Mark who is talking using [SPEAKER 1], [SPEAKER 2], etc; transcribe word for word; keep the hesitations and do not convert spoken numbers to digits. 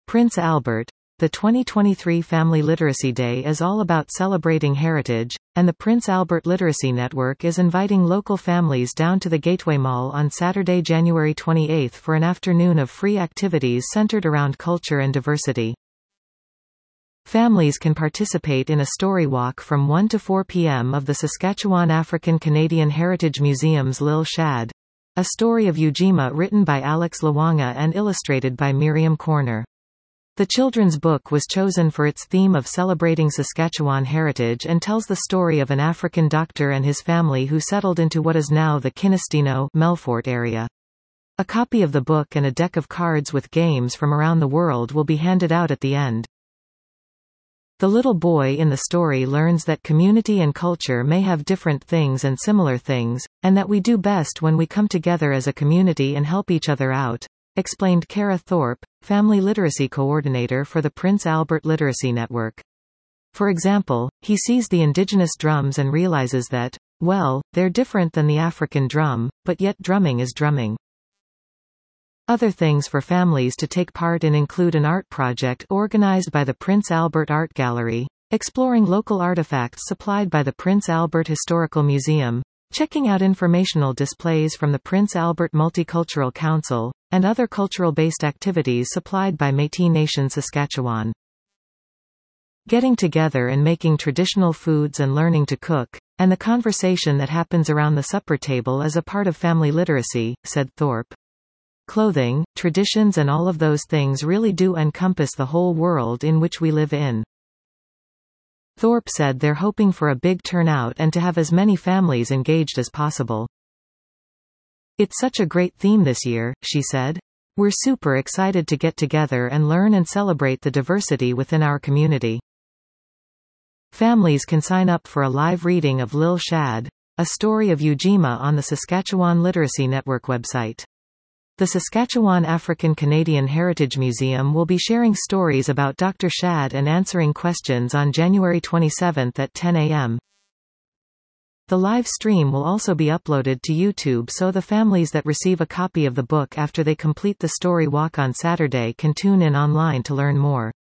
[SPEAKER 1] Prince Albert. The twenty twenty-three Family Literacy Day is all about celebrating heritage, and the Prince Albert Literacy Network is inviting local families down to the Gateway Mall on Saturday, January twenty-eighth for an afternoon of free activities centered around culture and diversity. Families can participate in a story walk from one to four p m of the Saskatchewan African-Canadian Heritage Museum's Lil Shad, a story of Ujima written by Alex Lawanga and illustrated by Miriam Corner. The children's book was chosen for its theme of celebrating Saskatchewan heritage and tells the story of an African doctor and his family who settled into what is now the Kinistino Melfort area. A copy of the book and a deck of cards with games from around the world will be handed out at the end. The little boy in the story learns that community and culture may have different things and similar things, and that we do best when we come together as a community and help each other out, explained Kara Thorpe, Family Literacy Coordinator for the Prince Albert Literacy Network. For example, he sees the indigenous drums and realizes that, well, they're different than the African drum, but yet drumming is drumming. Other things for families to take part in include an art project organized by the Prince Albert Art Gallery, exploring local artifacts supplied by the Prince Albert Historical Museum, checking out informational displays from the Prince Albert Multicultural Council, and other cultural-based activities supplied by Métis Nation Saskatchewan. Getting together and making traditional foods and learning to cook, and the conversation that happens around the supper table is a part of family literacy, said Thorpe. Clothing, traditions and all of those things really do encompass the whole world in which we live in. Thorpe said they're hoping for a big turnout and to have as many families engaged as possible. It's such a great theme this year, she said. We're super excited to get together and learn and celebrate the diversity within our community. Families can sign up for a live reading of Lil Shad, a story of Ujima on the Saskatchewan Literacy Network website. The Saskatchewan African-Canadian Heritage Museum will be sharing stories about Doctor Shad and answering questions on January twenty-seventh at ten a m The live stream will also be uploaded to YouTube so the families that receive a copy of the book after they complete the story walk on Saturday can tune in online to learn more.